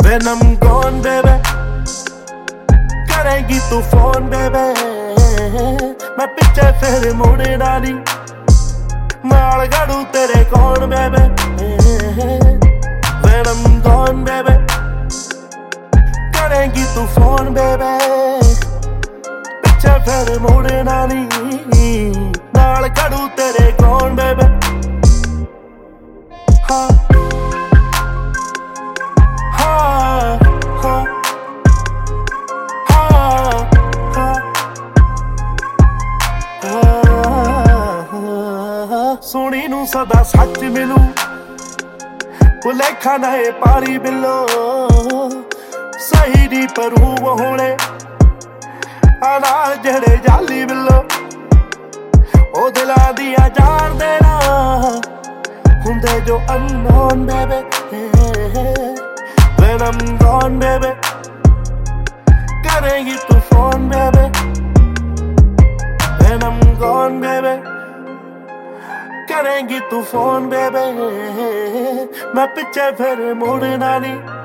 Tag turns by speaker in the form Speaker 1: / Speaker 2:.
Speaker 1: When I'm gone, baby, करेंगी तू phone बेबे, मैं पीछे फिर मुड़ना नहीं, माल गाड़ू तेरे कौन बेबे। When I'm gone, baby, करेंगी तू फोन बेबे, पीछे फिर मुड़ना नहीं, माल गाड़ू तेरे कौन बेबे। हाँ सोनी नू सदा सच मिलू, भुलेखा ना ए पारी बिलो, सही दी परू वो होने आना जड़े जाली बिलो, ओ दिला दिया जान देना हुंदे जो unknown baby। When I'm gone baby, करेंगी तू phone baby। When I'm gone baby, करेंगी तू फोन बेबे, मैं पीछे फिर मुड़ना नहीं।